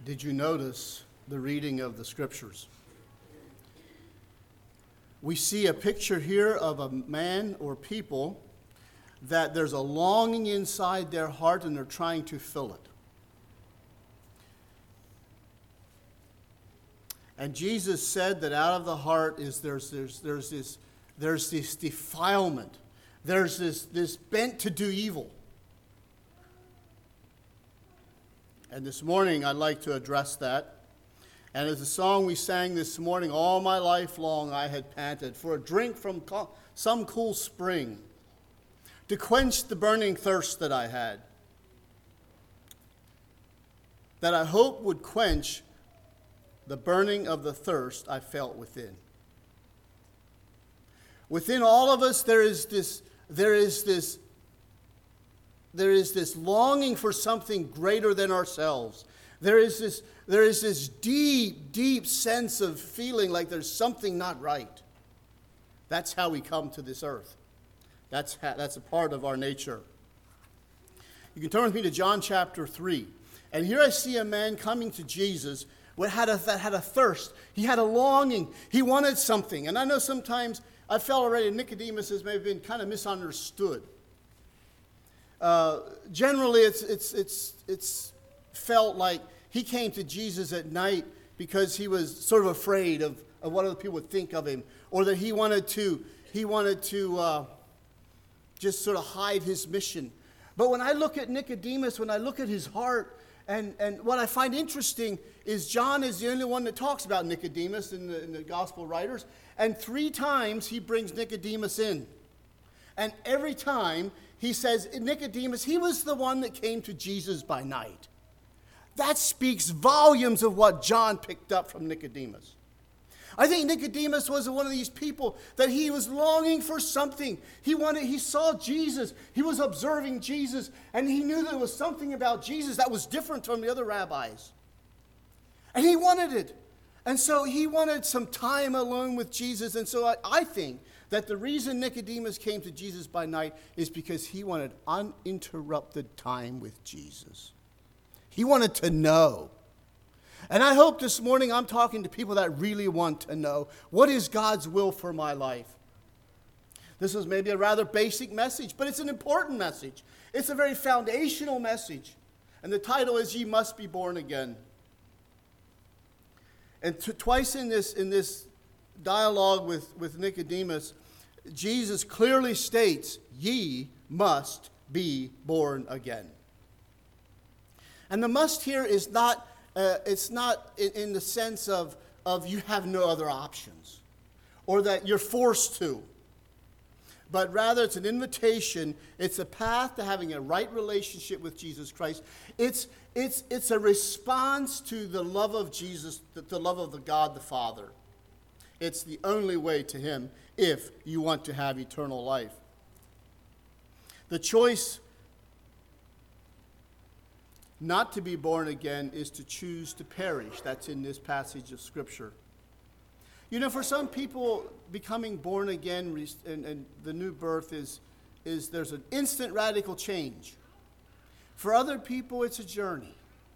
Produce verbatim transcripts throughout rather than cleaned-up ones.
Did you notice the reading of the scriptures? We see a picture here of a man or people that there's a longing inside their heart and they're trying to fill it. And Jesus said that out of the heart is there's there's there's this there's this defilement. There's this this bent to do evil. And this morning I'd like to address that. And as the song we sang this morning, all my life long I had panted for a drink from co- some cool spring to quench the burning thirst that I had, that I hope would quench the burning of the thirst I felt within. Within all of us there is this there is this there is this longing for something greater than ourselves. There is this there is this deep, deep sense of feeling like there's something not right. That's how we come to this earth. That's how, that's a part of our nature. You can turn with me to John chapter three. And here I see a man coming to Jesus that had a, that had a thirst. He had a longing. He wanted something. And I know sometimes I felt already Nicodemus has maybe been kind of misunderstood. Uh, generally, it's it's it's it's felt like he came to Jesus at night because he was sort of afraid of, of what other people would think of him, or that he wanted to he wanted to uh, just sort of hide his mission. But when I look at Nicodemus, when I look at his heart, and, and what I find interesting is John is the only one that talks about Nicodemus in the, in the gospel writers, and three times he brings Nicodemus in. And every time he says, Nicodemus, he was the one that came to Jesus by night. That speaks volumes of what John picked up from Nicodemus. I think Nicodemus was one of these people that he was longing for something. He wanted, he saw Jesus. He was observing Jesus, and he knew there was something about Jesus that was different from the other rabbis. And he wanted it. And so he wanted some time alone with Jesus. And so I, I think that the reason Nicodemus came to Jesus by night is because he wanted uninterrupted time with Jesus. He wanted to know. And I hope this morning I'm talking to people that really want to know, what is God's will for my life? This is maybe a rather basic message, but it's an important message. It's a very foundational message. And the title is, Ye Must Be Born Again. And t- twice in this, in this dialogue with, with Nicodemus, Jesus clearly states, ye must be born again. And the must here is not, uh, it's not in, in the sense of, of you have no other options, or that you're forced to. But rather it's an invitation, it's a path to having a right relationship with Jesus Christ. It's, it's, it's a response to the love of Jesus, the, the love of the God the Father. It's the only way to him if you want to have eternal life. The choice not to be born again is to choose to perish. That's in this passage of Scripture. You know, for some people, becoming born again and, and the new birth is, is there's an instant radical change. For other people, it's a journey.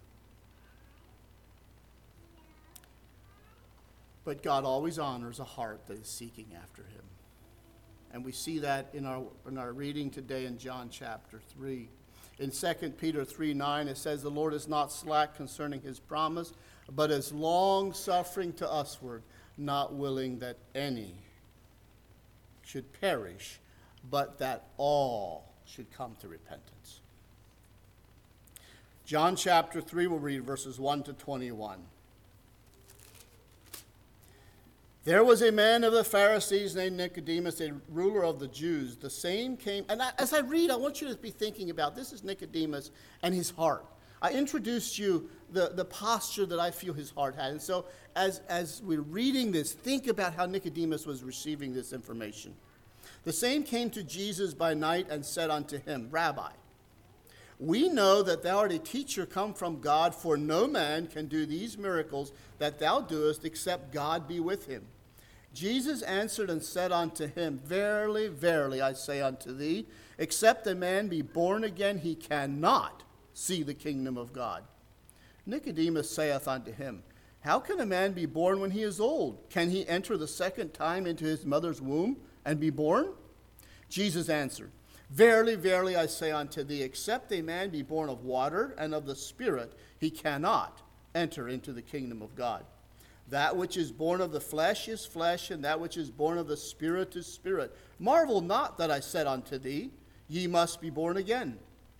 But God always honors a heart that is seeking after him. And we see that in our, in our reading today in John chapter three. In Second Peter three nine, it says, the Lord is not slack concerning his promise, but is long-suffering to usward, not willing that any should perish, but that all should come to repentance. John chapter three, we'll read verses one to twenty-one. There was a man of the Pharisees named Nicodemus, a ruler of the Jews. The same came, and I, as I read, I want you to be thinking about, this is Nicodemus and his heart. I introduced you the, the posture that I feel his heart had. And so as, as we're reading this, think about how Nicodemus was receiving this information. The same came to Jesus by night and said unto him, Rabbi, we know that thou art a teacher come from God, for no man can do these miracles that thou doest except God be with him. Jesus answered and said unto him, Verily, verily, I say unto thee, except a man be born again, he cannot see the kingdom of God. Nicodemus saith unto him, How can a man be born when he is old? Can he enter the second time into his mother's womb and be born? Jesus answered, Verily, verily, I say unto thee, except a man be born of water and of the Spirit, he cannot enter into the kingdom of God. That which is born of the flesh is flesh, and that which is born of the Spirit is spirit. Marvel not that I said unto thee, Ye must be born again.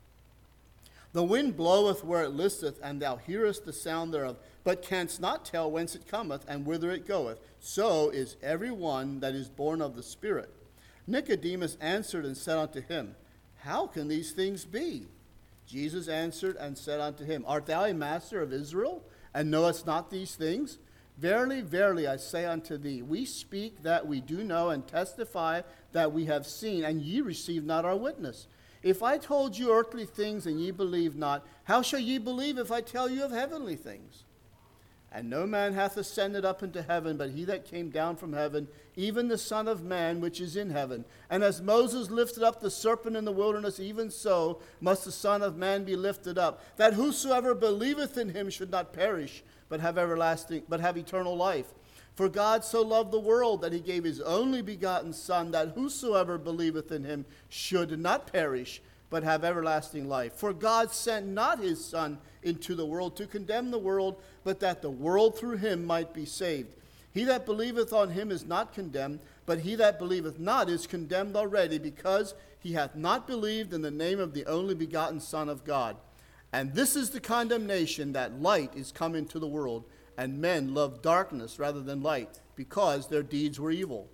The wind bloweth where it listeth, and thou hearest the sound thereof, but canst not tell whence it cometh, and whither it goeth. So is every one that is born of the Spirit. Nicodemus answered and said unto him, How can these things be? Jesus answered and said unto him, Art thou a master of Israel, and knowest not these things? Verily, verily, I say unto thee, we speak that we do know, and testify that we have seen, and ye receive not our witness. If I told you earthly things, and ye believe not, how shall ye believe if I tell you of heavenly things? And no man hath ascended up into heaven, but he that came down from heaven, even the Son of Man which is in heaven. And as Moses lifted up the serpent in the wilderness, even so must the Son of Man be lifted up, that whosoever believeth in him should not perish, but have everlasting, but have eternal life. For God so loved the world that he gave his only begotten Son, that whosoever believeth in him should not perish, but have everlasting life. For God sent not his Son into the world to condemn the world, but that the world through him might be saved. He that believeth on him is not condemned, but he that believeth not is condemned already, because he hath not believed in the name of the only begotten Son of God. And this is the condemnation, that light is come into the world, and men love darkness rather than light, because their deeds were evil.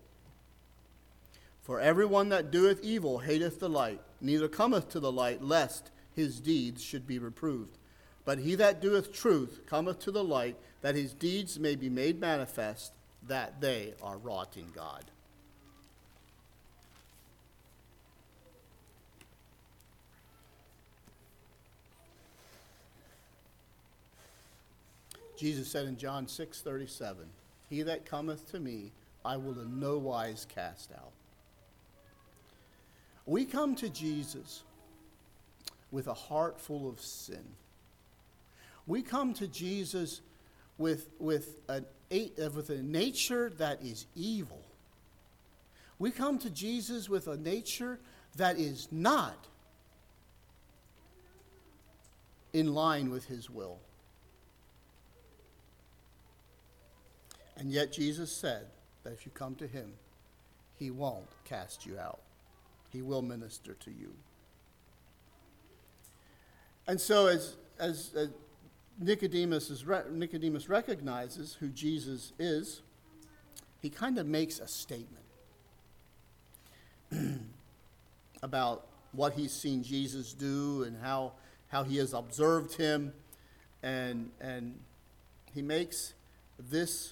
For every one that doeth evil hateth the light, neither cometh to the light, lest his deeds should be reproved. But he that doeth truth cometh to the light, that his deeds may be made manifest, that they are wrought in God. Jesus said in John six thirty-seven, He that cometh to me, I will in no wise cast out. We come to Jesus with a heart full of sin. We come to Jesus with, with, a, with a nature that is evil. We come to Jesus with a nature that is not in line with his will. And yet Jesus said that if you come to him, he won't cast you out. He will minister to you. And so as, as, as Nicodemus, is re- Nicodemus recognizes who Jesus is, he kind of makes a statement about what he's seen Jesus do and how, how he has observed him. And, and he makes this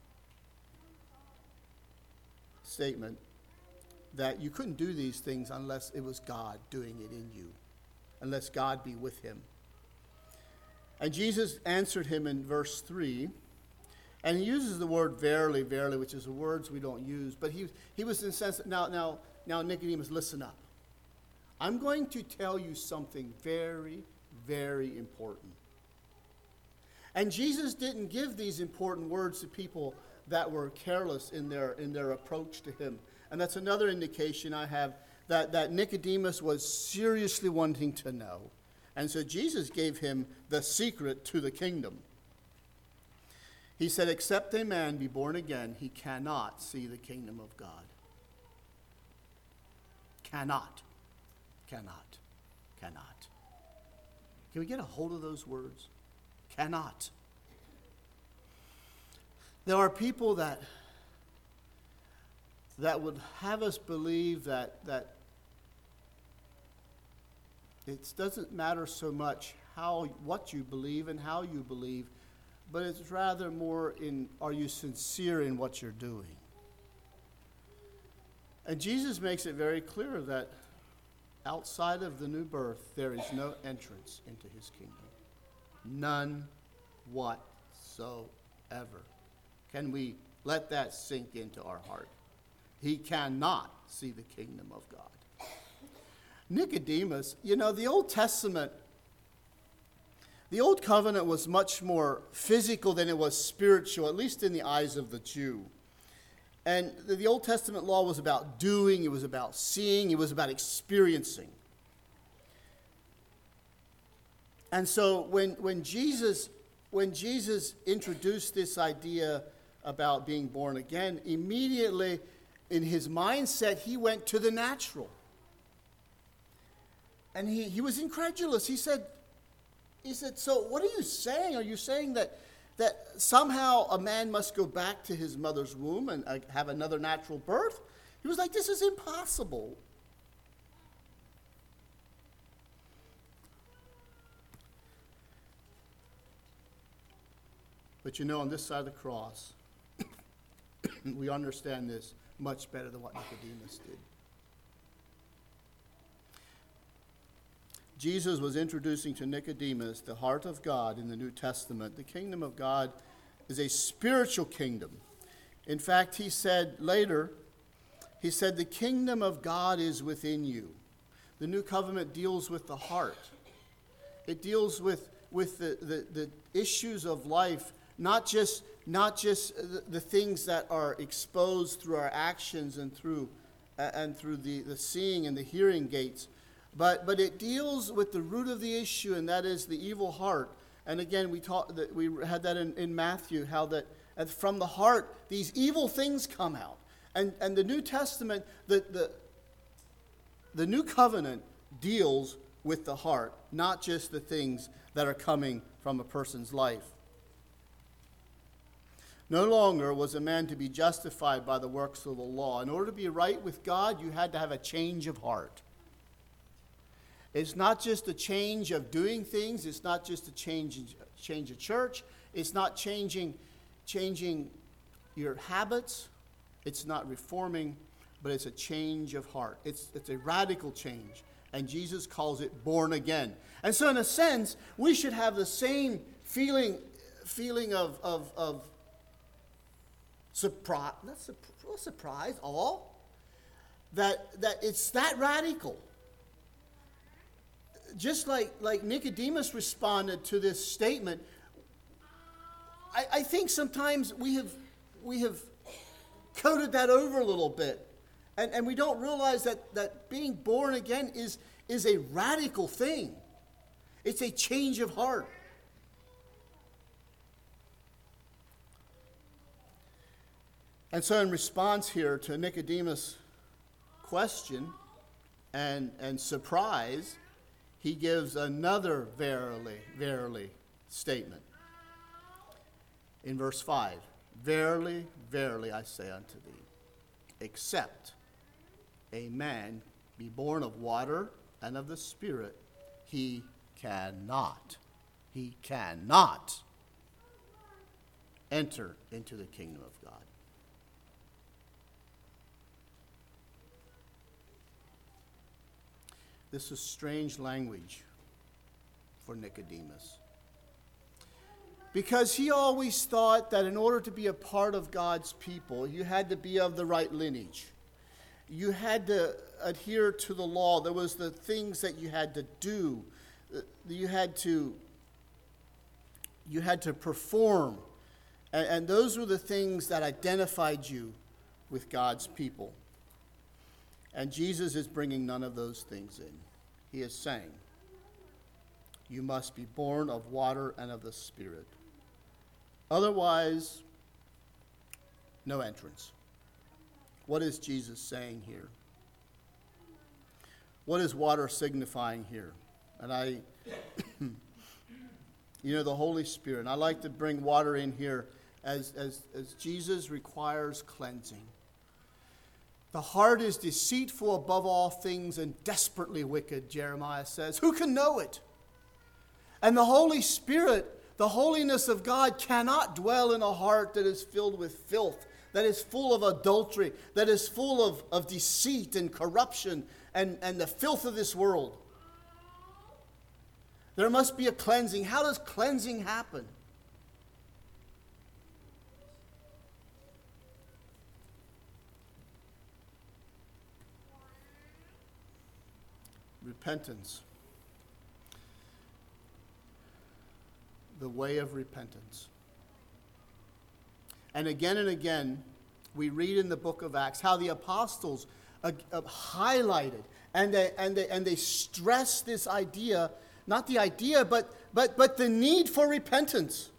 statement that you couldn't do these things unless it was God doing it in you, unless God be with him. And Jesus answered him in verse three, and he uses the word verily, verily, which is the words we don't use, but he, he was in the sense that, now, now, now, Nicodemus, listen up. I'm going to tell you something very, very important. And Jesus didn't give these important words to people that were careless in their in their approach to him. And that's another indication I have that, that Nicodemus was seriously wanting to know. And so Jesus gave him the secret to the kingdom. He said, except a man be born again, he cannot see the kingdom of God. Cannot. Cannot. Cannot. Can we get a hold of those words? Cannot. There are people that that would have us believe that that it doesn't matter so much how what you believe and how you believe, but it's rather more in, are you sincere in what you're doing? And Jesus makes it very clear that outside of the new birth, there is no entrance into his kingdom. None whatsoever. Can we let that sink into our heart? He cannot see the kingdom of God. Nicodemus, you know, the Old Testament, The Old Covenant was much more physical than it was spiritual, at least in the eyes of the Jew. And the Old Testament law was about doing, it was about seeing, it was about experiencing. And so when, when Jesus when Jesus introduced this idea about being born again, immediately in his mindset, he went to the natural. And he, he was incredulous. He said, he said, so what are you saying? Are you saying that, that somehow a man must go back to his mother's womb and uh, have another natural birth? He was like, this is impossible. But you know, on this side of the cross, we understand this much better than what Nicodemus did. Jesus was introducing to Nicodemus the heart of God in the New Testament. The kingdom of God is a spiritual kingdom. In fact, he said later, he said, the kingdom of God is within you. The New Covenant deals with the heart. It deals with, with the, the, the issues of life, not just, not just the, the things that are exposed through our actions and through, uh, and through the, the seeing and the hearing gates, But but it deals with the root of the issue, and that is the evil heart. And again, we taught that we had that in, in Matthew, how that from the heart these evil things come out. And and the New Testament, the the the New Covenant deals with the heart, not just the things that are coming from a person's life. No longer was a man to be justified by the works of the law. In order to be right with God, you had to have a change of heart. It's not just a change of doing things. It's not just a change, change of church. It's not changing, changing your habits. It's not reforming, but it's a change of heart. It's, it's a radical change. And Jesus calls it born again. And so in a sense, we should have the same feeling, feeling of, of, of surprise, not surprise, surprise, awe, that, that it's that radical. Just like, like Nicodemus responded to this statement, I, I think sometimes we have we have coded that over a little bit. And, and we don't realize that, that being born again is, is a radical thing. It's a change of heart. And so in response here to Nicodemus' question and, and surprise, he gives another verily, verily statement. In verse five, verily, verily, I say unto thee, except a man be born of water and of the Spirit, he cannot, he cannot enter into the kingdom of God. This is strange language for Nicodemus. Because he always thought that in order to be a part of God's people, you had to be of the right lineage. You had to adhere to the law. There was the things that you had to do. You had to, you had to perform. And, and those were the things that identified you with God's people. And Jesus is bringing none of those things in. He is saying, you must be born of water and of the Spirit. Otherwise, no entrance. What is Jesus saying here? What is water signifying here? And I, you know, the Holy Spirit. And I like to bring water in here as, as, as Jesus requires cleansing. The heart is deceitful above all things and desperately wicked, Jeremiah says. Who can know it? And the Holy Spirit, the holiness of God, cannot dwell in a heart that is filled with filth, that is full of adultery, that is full of, of deceit and corruption and, and the filth of this world. There must be a cleansing. How does cleansing happen? Repentance. the way of repentance. And again and again, we read in the book of Acts how the apostles uh, uh, highlighted and they, and, they, and they stressed this idea, not the idea, but, but, but the need for repentance.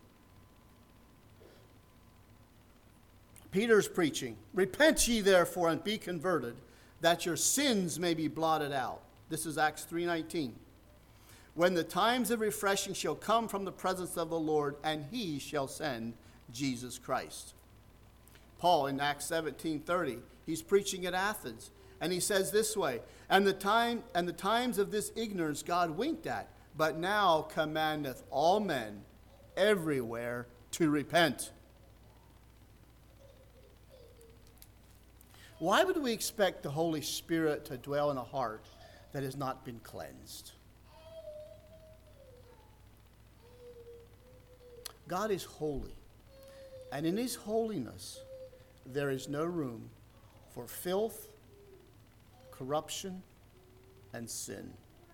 Peter's preaching, "Repent ye therefore and be converted, that your sins may be blotted out." This is Acts three nineteen. "When the times of refreshing shall come from the presence of the Lord, and he shall send Jesus Christ." Paul in Acts seventeen thirty, he's preaching at Athens, and he says this way, "And the time and the times of this ignorance God winked at, but now commandeth all men everywhere to repent." Why would we expect the Holy Spirit to dwell in a heart that has not been cleansed? God is holy, and in his holiness, there is no room for filth, corruption, and sin.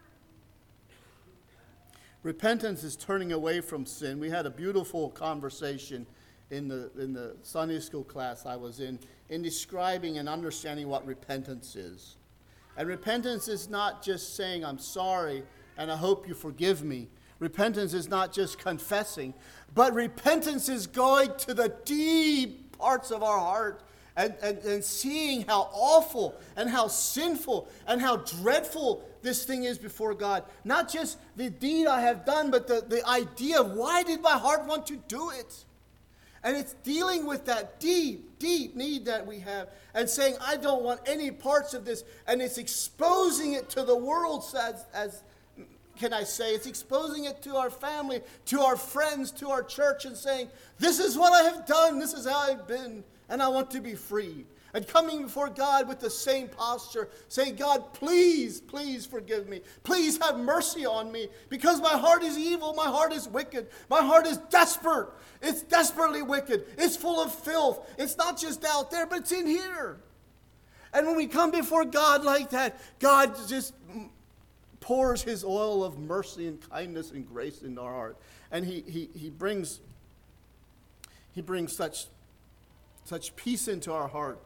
Repentance is turning away from sin. We had a beautiful conversation in the in the Sunday school class I was in, in describing and understanding what repentance is. And repentance is not just saying, "I'm sorry, and I hope you forgive me." Repentance is not just confessing, but repentance is going to the deep parts of our heart and, and, and seeing how awful and how sinful and how dreadful this thing is before God. Not just the deed I have done, but the, the idea of why did my heart want to do it? And it's dealing with that deep, deep need that we have and saying, "I don't want any parts of this." And it's exposing it to the world, as, as can I say, it's exposing it to our family, to our friends, to our church, and saying, "This is what I have done, this is how I've been, and I want to be free." And coming before God with the same posture, saying, "God, please, please forgive me. Please have mercy on me, because my heart is evil, my heart is wicked, my heart is desperate. It's desperately wicked. It's full of filth. It's not just out there, but it's in here." And when we come before God like that, God just pours his oil of mercy and kindness and grace into our heart. And he he he brings he brings such such peace into our heart.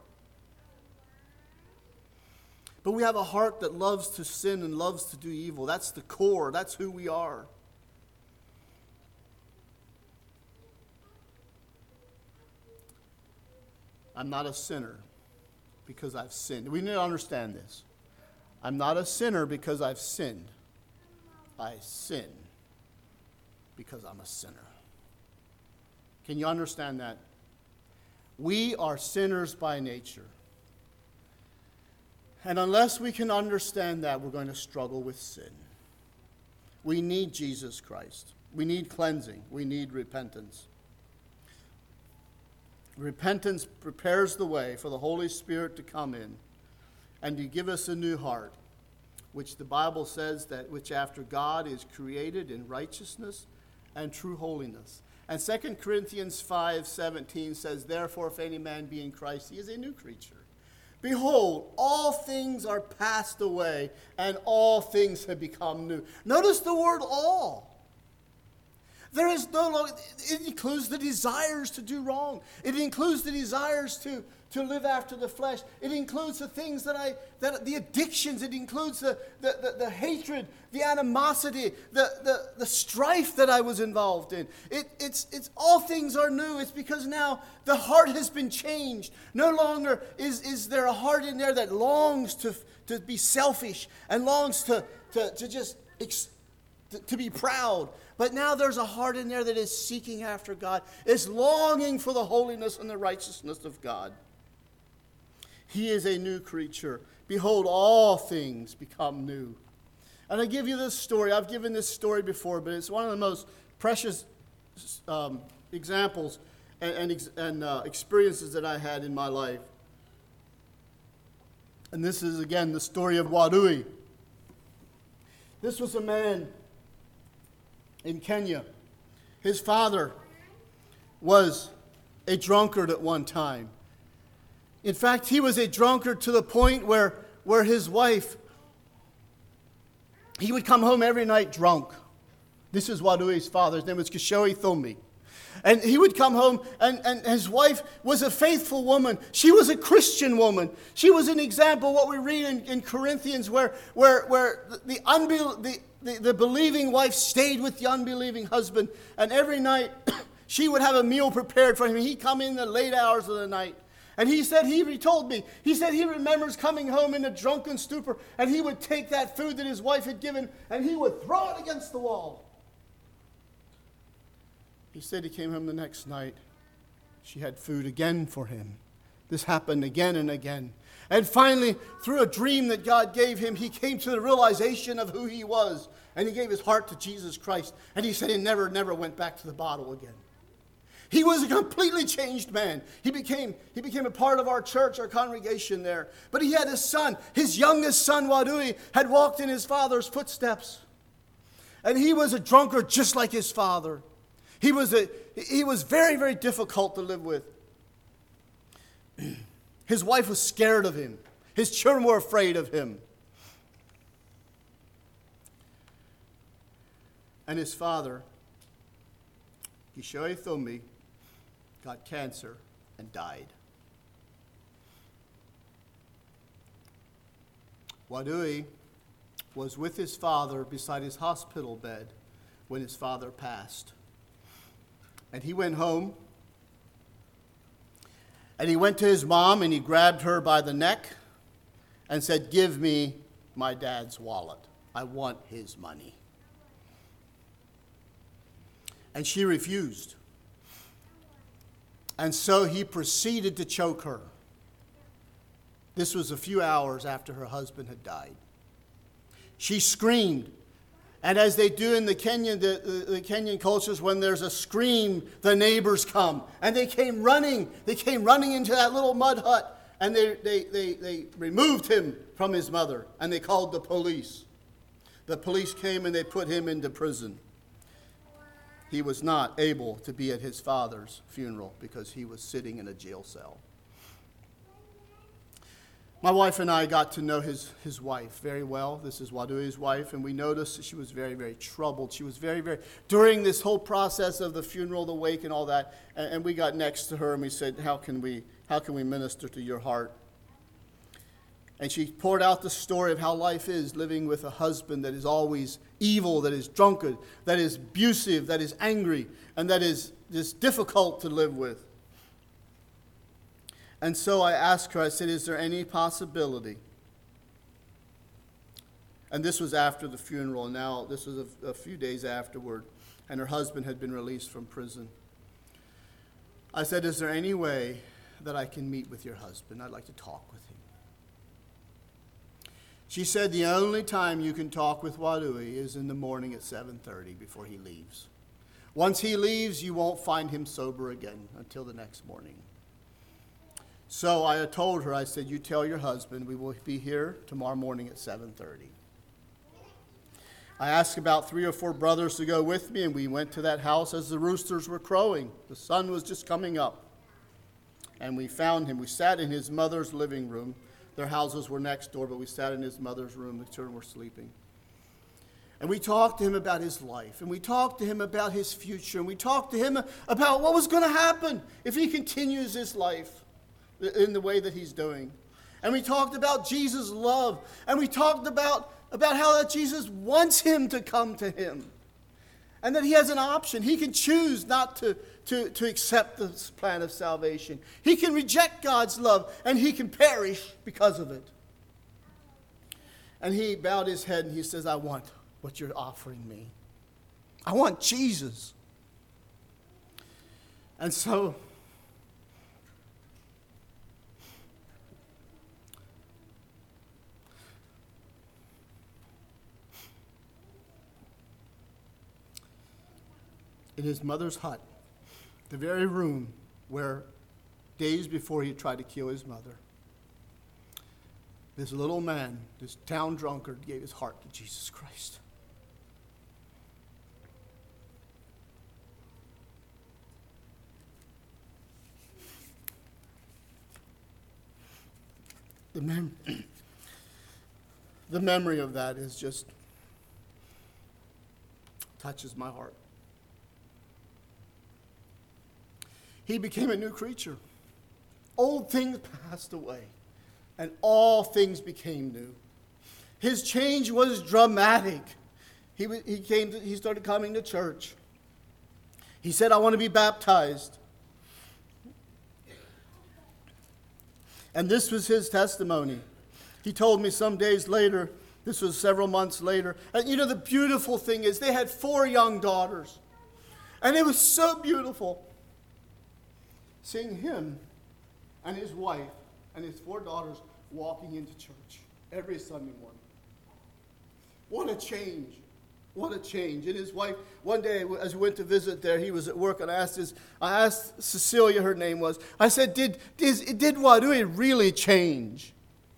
But we have a heart that loves to sin and loves to do evil. That's the core. That's who we are. I'm not a sinner because I've sinned. We need to understand this. I'm not a sinner because I've sinned. I sin because I'm a sinner. Can you understand that? We are sinners by nature. And unless we can understand that, we're going to struggle with sin. We need Jesus Christ. We need cleansing. We need repentance. Repentance prepares the way for the Holy Spirit to come in and to give us a new heart, which the Bible says that which after God is created in righteousness and true holiness. And Second Corinthians five seventeen says, "Therefore, if any man be in Christ, he is a new creature. Behold, all things are passed away, and all things have become new." Notice the word "all." There is no longer, it includes the desires to do wrong. It includes the desires to, to live after the flesh. It includes the things that I, that the addictions. It includes the, the, the, the hatred, the animosity, the, the, the strife that I was involved in. It, it's, it's all things are new. It's because now the heart has been changed. No longer is, is there a heart in there that longs to, to be selfish and longs to, to, to just ex, to, to be proud. But now there's a heart in there that is seeking after God, is longing for the holiness and the righteousness of God. He is a new creature. Behold, all things become new. And I give you this story. I've given this story before, but it's one of the most precious um, examples and, and, and uh, experiences that I had in my life. And this is, again, the story of Wadui. This was a man in Kenya. His father was a drunkard at one time. In fact, he was a drunkard to the point where, where his wife, he would come home every night drunk. This is Wadui's father. His name was Kishoi Thomi. And he would come home, and, and his wife was a faithful woman. She was a Christian woman. She was an example of what we read in, in Corinthians, where, where, where the, unbel- the, the, the believing wife stayed with the unbelieving husband. And every night, she would have a meal prepared for him. He'd come in the late hours of the night. And he said, he told me, he said he remembers coming home in a drunken stupor, and he would take that food that his wife had given, and he would throw it against the wall. He said he came home the next night. She had food again for him. This happened again and again. And finally, through a dream that God gave him, he came to the realization of who he was. And he gave his heart to Jesus Christ. And he said he never, never went back to the bottle again. He was a completely changed man. He became, he became a part of our church, our congregation there. But he had a son. His youngest son, Wadui, had walked in his father's footsteps. And he was a drunkard just like his father. He was, a, he was very, very difficult to live with. His wife was scared of him. His children were afraid of him. And his father, Kishoi Thomi, got cancer and died. Wadui was with his father beside his hospital bed when his father passed. And he went home, and he went to his mom, and he grabbed her by the neck and said, "Give me my dad's wallet. I want his money." And she refused. And so he proceeded to choke her. This was a few hours after her husband had died. She screamed. And as they do in the Kenyan, the, the, the Kenyan cultures, when there's a scream, the neighbors come. And they came running. They came running into that little mud hut. And they, they, they, they removed him from his mother. And they called the police. The police came and they put him into prison. He was not able to be at his father's funeral because he was sitting in a jail cell. My wife and I got to know his, his wife very well. This is Wadui's wife, and we noticed that she was very, very troubled. She was very, very, during this whole process of the funeral, the wake, and all that, and, and we got next to her and we said, how can we, how can we minister to your heart? And she poured out the story of how life is living with a husband that is always evil, that is drunkard, that is abusive, that is angry, and that is just difficult to live with. And so I asked her, I said, is there any possibility? And this was after the funeral, and now this was a, a few days afterward, and her husband had been released from prison. I said, is there any way that I can meet with your husband? I'd like to talk with him. She said, the only time you can talk with Wadui is in the morning at seven thirty before he leaves. Once he leaves, you won't find him sober again until the next morning. So I told her, I said, you tell your husband we will be here tomorrow morning at seven thirty. I asked about three or four brothers to go with me, and we went to that house as the roosters were crowing. The sun was just coming up. And we found him. We sat in his mother's living room. Their houses were next door, but we sat in his mother's room. The children were sleeping. And we talked to him about his life. And we talked to him about his future. And we talked to him about what was going to happen if he continues his life in the way that he's doing. And we talked about Jesus' love. And we talked about, about how that Jesus wants him to come to him. And that he has an option. He can choose not to, to, to accept this plan of salvation. He can reject God's love, and he can perish because of it. And he bowed his head and he says, I want what you're offering me. I want Jesus. And so in his mother's hut, the very room where days before he tried to kill his mother, this little man, this town drunkard, gave his heart to Jesus Christ. The, mem- the memory of that is just touches my heart. He became a new creature. Old things passed away, and all things became new. His change was dramatic. He, he, came to, he started coming to church. He said, I want to be baptized. And this was his testimony. He told me some days later, this was several months later, and you know the beautiful thing is they had four young daughters. And it was so beautiful seeing him and his wife and his four daughters walking into church every Sunday morning. What a change. What a change. And his wife, one day as we went to visit there, he was at work, and I asked his, I asked Cecilia, her name was, I said, did, did, did Wadui really change?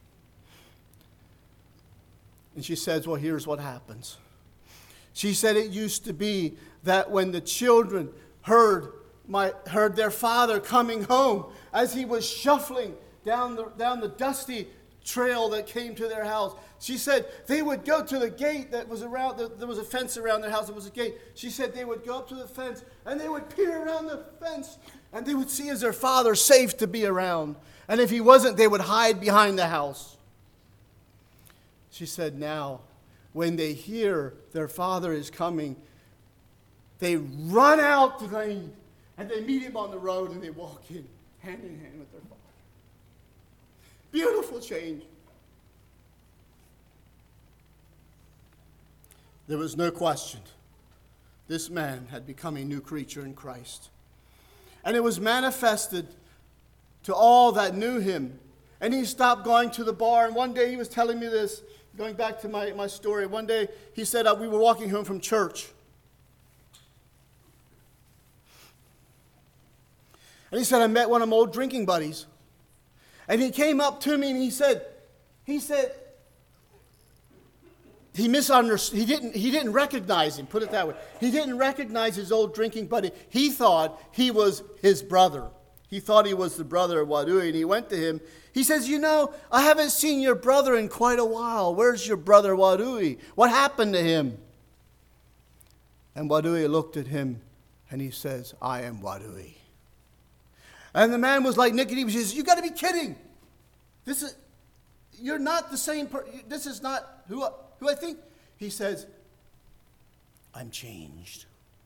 And she says, well, here's what happens. She said it used to be that when the children heard my heard their father coming home as he was shuffling down the down the dusty trail that came to their house, she said they would go to the gate that was around, the, there was a fence around their house, there was a gate. She said they would go up to the fence and they would peer around the fence and they would see is their father safe to be around. And if he wasn't, they would hide behind the house. She said now, when they hear their father is coming, they run out to the lane and they meet him on the road and they walk in hand in hand with their father. Beautiful change. There was no question. This man had become a new creature in Christ. And it was manifested to all that knew him. And he stopped going to the bar. And one day he was telling me this, going back to my, my story. One day he said uh, we were walking home from church. And he said, I met one of my old drinking buddies. And he came up to me and he said, he said, he misunderstood, he didn't, he didn't recognize him, put it that way. He didn't recognize his old drinking buddy. He thought he was his brother. He thought he was the brother of Wadui, and he went to him. He says, you know, I haven't seen your brother in quite a while. Where's your brother Wadui? What happened to him? And Wadui looked at him and he says, I am Wadui. And the man was like Nicodemus. He says, you got to be kidding. This is, you're not the same person. This is not who I, who I think. He says, I'm changed.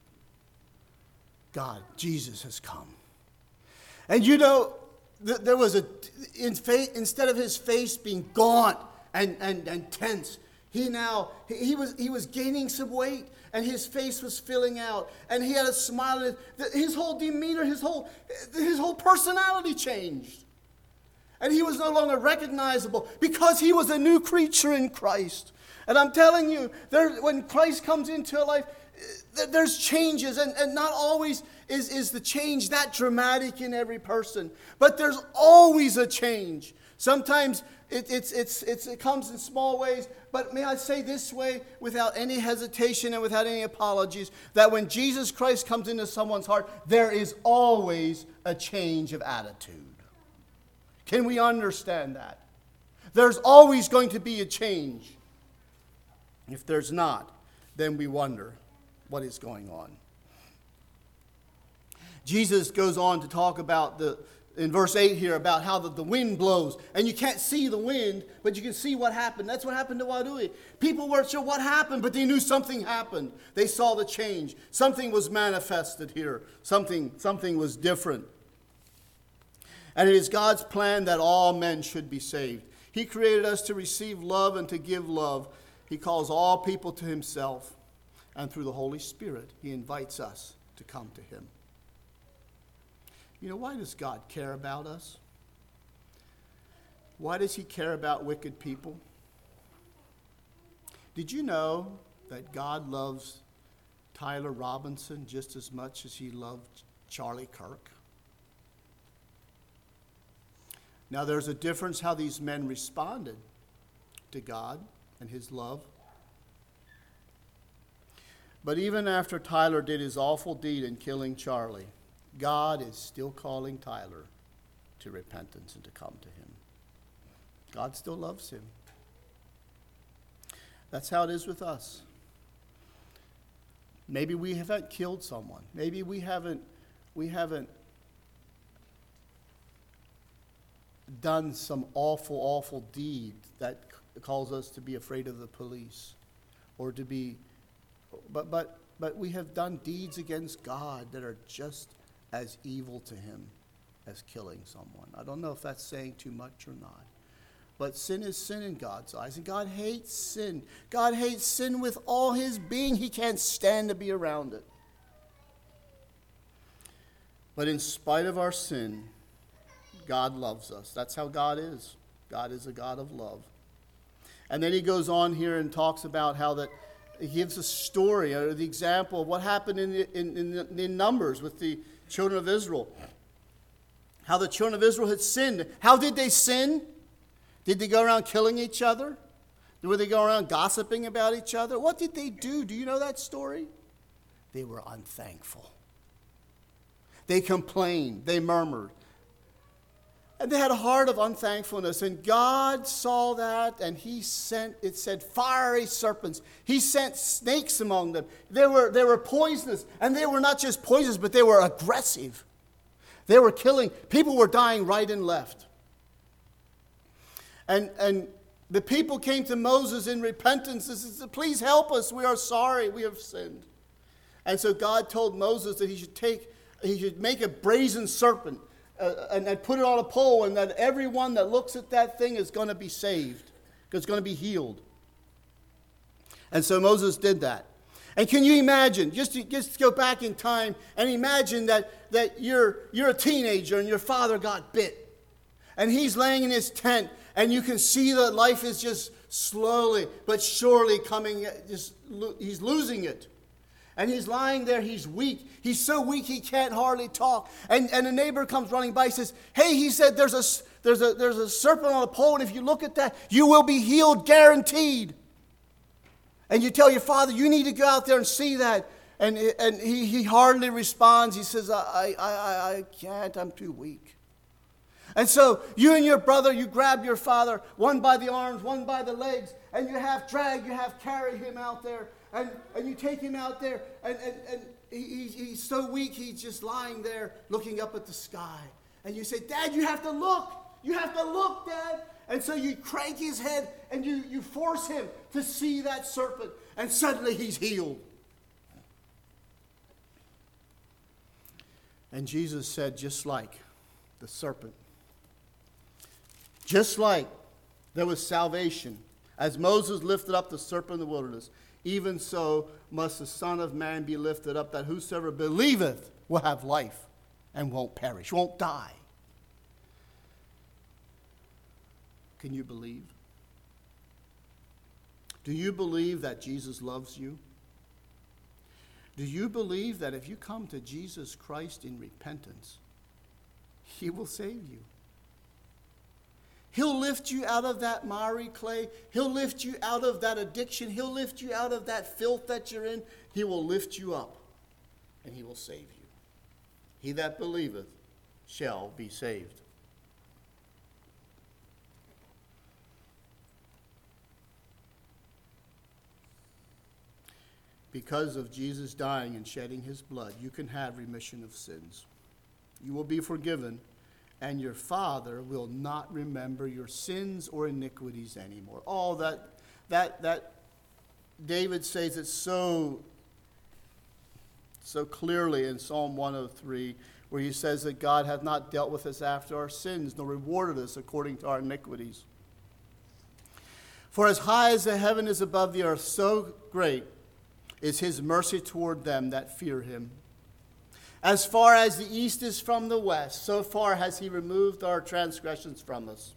God, Jesus has come. And you know, th- there was a, in face, instead of his face being gaunt and, and, and tense, he now, he, he was he was gaining some weight. And his face was filling out. And he had a smile. His whole demeanor, his whole, his whole personality changed. And he was no longer recognizable because he was a new creature in Christ. And I'm telling you, there, when Christ comes into a life, there's changes. And, and not always is, is the change that dramatic in every person. But there's always a change. Sometimes it, it's, it's, it's, it comes in small ways. But may I say this way, without any hesitation and without any apologies, that when Jesus Christ comes into someone's heart, there is always a change of attitude. Can we understand that? There's always going to be a change. If there's not, then we wonder what is going on. Jesus goes on to talk about the in verse eight here about how the, the wind blows. And you can't see the wind, but you can see what happened. That's what happened to Wadui. People weren't sure what happened, but they knew something happened. They saw the change. Something was manifested here. Something, something was different. And it is God's plan that all men should be saved. He created us to receive love and to give love. He calls all people to himself. And through the Holy Spirit, he invites us to come to him. You know, why does God care about us? Why does he care about wicked people? Did you know that God loves Tyler Robinson just as much as he loved Charlie Kirk? Now, there's a difference how these men responded to God and his love. But even after Tyler did his awful deed in killing Charlie, God is still calling Tyler to repentance and to come to him. God still loves him. That's how it is with us. Maybe we haven't killed someone. Maybe we haven't we haven't done some awful, awful deed that c- calls us to be afraid of the police, or to be, but but but we have done deeds against God that are just as evil to him as killing someone. I don't know if that's saying too much or not. But sin is sin in God's eyes. And God hates sin. God hates sin with all his being. He can't stand to be around it. But in spite of our sin, God loves us. That's how God is. God is a God of love. And then he goes on here and talks about how that he gives a story or the example of what happened in, the, in, in, in Numbers with the children of Israel. How the children of Israel had sinned. How did they sin? Did they go around killing each other? Did they go around gossiping about each other? What did they do? Do you know that story? They were unthankful. They complained. They murmured. And they had a heart of unthankfulness. And God saw that, and he sent, it said, fiery serpents. He sent snakes among them. They were, they were poisonous. And they were not just poisonous, but they were aggressive. They were killing. People were dying right and left. And, and the people came to Moses in repentance and said, please help us. We are sorry. We have sinned. And so God told Moses that he should take, he should make a brazen serpent uh, and, and put it on a pole, and that everyone that looks at that thing is going to be saved, because it's going to be healed. And so Moses did that. And can you imagine, just to, just to go back in time and imagine that, that you're, you're a teenager and your father got bit. And he's laying in his tent, and you can see that life is just slowly but surely coming, just he's losing it. And he's lying there, he's weak. He's so weak he can't hardly talk. And, and a neighbor comes running by, says, hey, he said, there's a, there's, a, there's a serpent on a pole, and if you look at that, you will be healed, guaranteed. And you tell your father, you need to go out there and see that. And, and he, he hardly responds. He says, I, I, I, I can't, I'm too weak. And so you and your brother, you grab your father, one by the arms, one by the legs, and you have drag, you have carry him out there, and, and you take him out there, and, and, and he, he's so weak, he's just lying there looking up at the sky. And you say, Dad, you have to look. You have to look, Dad. And so you crank his head, and you, you force him to see that serpent, and suddenly he's healed. And Jesus said, just like the serpent, just like there was salvation, as Moses lifted up the serpent in the wilderness, even so must the Son of Man be lifted up, that whosoever believeth will have life and won't perish, won't die. Can you believe? Do you believe that Jesus loves you? Do you believe that if you come to Jesus Christ in repentance, he will save you? He'll lift you out of that miry clay. He'll lift you out of that addiction. He'll lift you out of that filth that you're in. He will lift you up, and he will save you. He that believeth shall be saved. Because of Jesus dying and shedding his blood, you can have remission of sins. You will be forgiven, and your Father will not remember your sins or iniquities anymore. All that, that, that David says it so, so clearly in Psalm one oh three, where he says that God hath not dealt with us after our sins, nor rewarded us according to our iniquities. For as high as the heaven is above the earth, so great is his mercy toward them that fear him. As far as the east is from the west, so far has he removed our transgressions from us.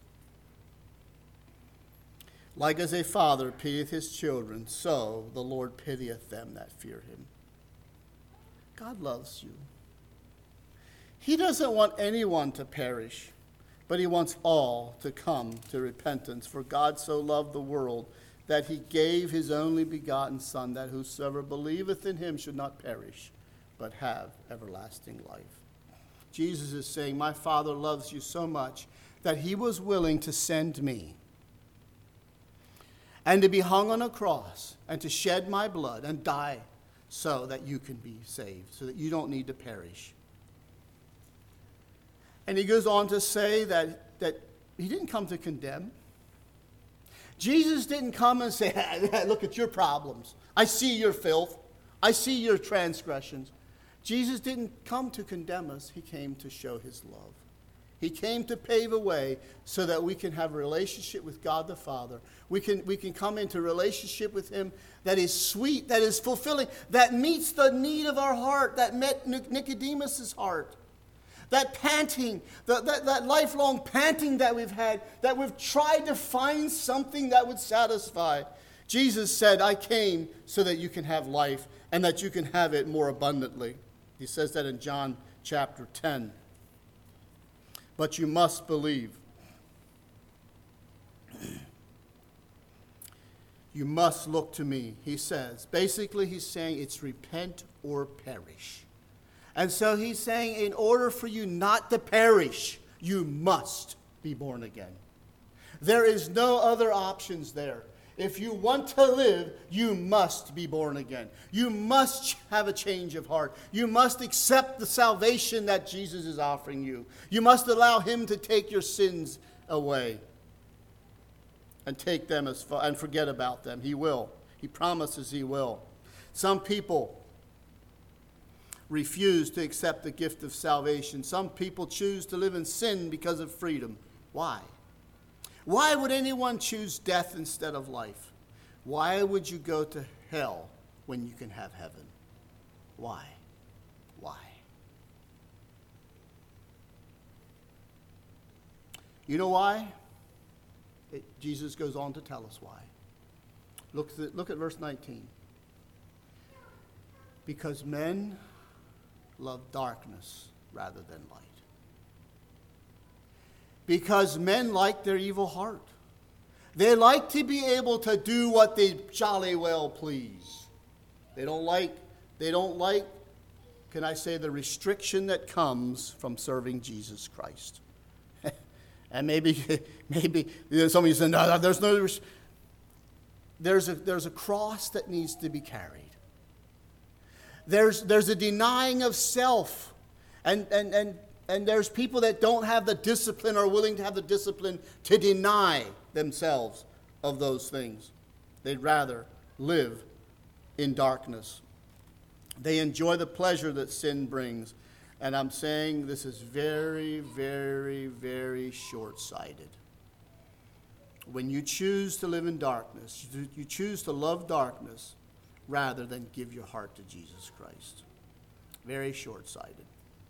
Like as a father pitieth his children, so the Lord pitieth them that fear him. God loves you. He doesn't want anyone to perish, but he wants all to come to repentance. For God so loved the world that he gave his only begotten Son, that whosoever believeth in him should not perish, but have everlasting life. Jesus is saying, my Father loves you so much that he was willing to send me and to be hung on a cross and to shed my blood and die, so that you can be saved, so that you don't need to perish. And he goes on to say that, that he didn't come to condemn. Jesus didn't come and say, look at your problems. I see your filth. I see your transgressions. Jesus didn't come to condemn us. He came to show his love. He came to pave a way so that we can have a relationship with God the Father. We can, we can come into a relationship with him that is sweet, that is fulfilling, that meets the need of our heart, that met Nicodemus' heart. That panting, that, that, that lifelong panting that we've had, that we've tried to find something that would satisfy. Jesus said, I came so that you can have life and that you can have it more abundantly. He says that in John chapter ten. But you must believe. You must look to me, he says. Basically, he's saying it's repent or perish. And so he's saying in order for you not to perish, you must be born again. There is no other options there. If you want to live, you must be born again. You must have a change of heart. You must accept the salvation that Jesus is offering you. You must allow him to take your sins away and take them as far, and forget about them. He will. He promises he will. Some people refuse to accept the gift of salvation. Some people choose to live in sin because of freedom. Why? Why would anyone choose death instead of life? Why would you go to hell when you can have heaven? Why? Why? You know why? It, Jesus goes on to tell us why. Look, th- look at verse nineteen. Because men love darkness rather than light. Because men like their evil heart. They like to be able to do what they jolly well please. They don't like, they don't like, can I say, the restriction that comes from serving Jesus Christ. And maybe, maybe some of you say, no, no, there's no, there's a, there's a cross that needs to be carried. There's, there's a denying of self. And, and, and, and there's people that don't have the discipline or are willing to have the discipline to deny themselves of those things. They'd rather live in darkness. They enjoy the pleasure that sin brings. And I'm saying this is very, very, very short-sighted. When you choose to live in darkness, you choose to love darkness rather than give your heart to Jesus Christ. Very short-sighted.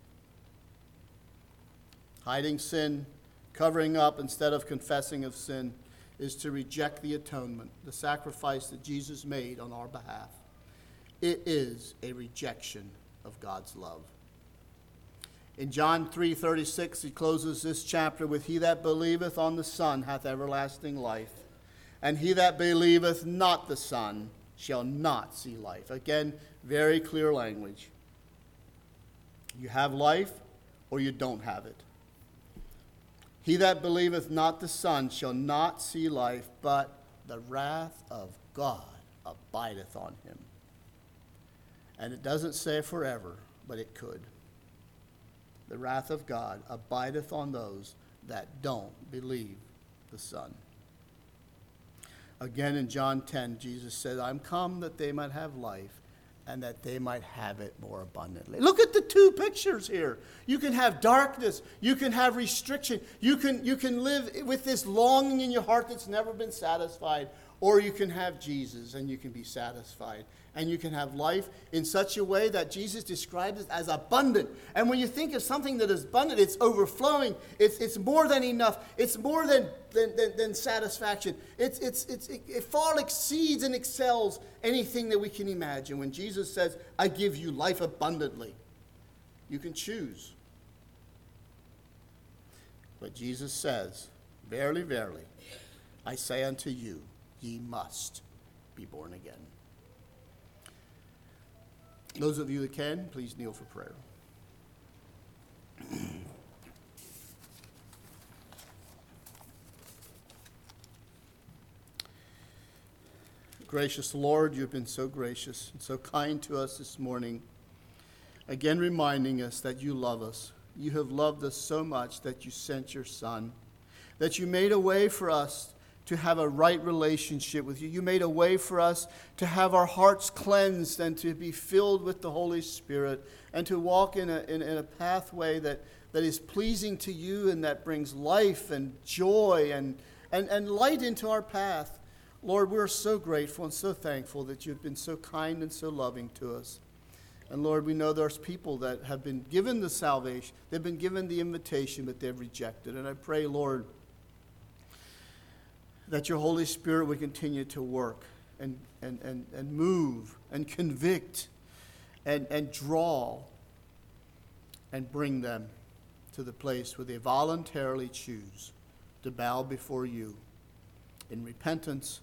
Hiding sin, covering up instead of confessing of sin, is to reject the atonement, the sacrifice that Jesus made on our behalf. It is a rejection of God's love. In John three thirty-six, he closes this chapter with, He that believeth on the Son hath everlasting life, and he that believeth not the Son shall not see life. Again, very clear language. You have life or you don't have it. He that believeth not the Son shall not see life, but the wrath of God abideth on him. And it doesn't say forever, but it could. The wrath of God abideth on those that don't believe the Son. Again in John ten, Jesus said, I'm come that they might have life and that they might have it more abundantly. Look at the two pictures here. You can have darkness. You can have restriction. You can, you can live with this longing in your heart that's never been satisfied. Or you can have Jesus and you can be satisfied. And you can have life in such a way that Jesus describes it as abundant. And when you think of something that is abundant, it's overflowing. It's, it's more than enough. It's more than, than, than, than satisfaction. It's, it's, it's, it, it far exceeds and excels anything that we can imagine. When Jesus says, I give you life abundantly, you can choose. But Jesus says, verily, verily, I say unto you, ye must be born again. Those of you that can, please kneel for prayer. Gracious Lord, you've been so gracious and so kind to us this morning, again reminding us that you love us. You have loved us so much that you sent your Son, that you made a way for us to have a right relationship with you. You made a way for us to have our hearts cleansed and to be filled with the Holy Spirit and to walk in a, in, in a pathway that, that is pleasing to you and that brings life and joy and, and, and light into our path. Lord, we're so grateful and so thankful that you've been so kind and so loving to us. And Lord, we know there's people that have been given the salvation. They've been given the invitation, but they've rejected. And I pray, Lord, that your Holy Spirit would continue to work and, and, and, and move and convict and, and draw and bring them to the place where they voluntarily choose to bow before you in repentance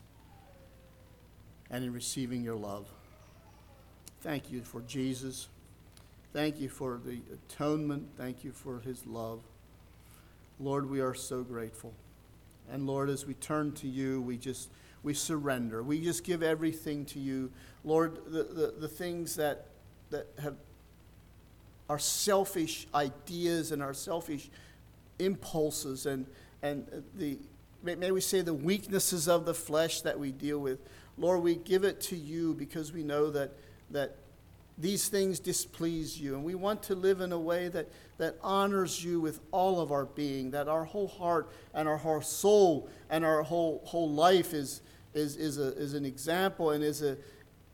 and in receiving your love. Thank you for Jesus. Thank you for the atonement. Thank you for his love. Lord, we are so grateful. And Lord, as we turn to you, we just, we surrender. We just give everything to you. Lord, the, the, the things that, that have our selfish ideas and our selfish impulses and, and the, may we say the weaknesses of the flesh that we deal with, Lord, we give it to you because we know that that these things displease you. And we want to live in a way that, that honors you with all of our being, that our whole heart and our whole soul and our whole whole life is, is, is, a, is an example and is a,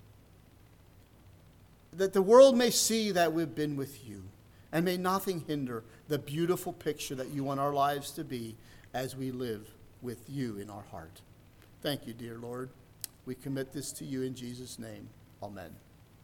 that the world may see that we've been with you and may nothing hinder the beautiful picture that you want our lives to be as we live with you in our heart. Thank you, dear Lord. We commit this to you in Jesus' name. Amen.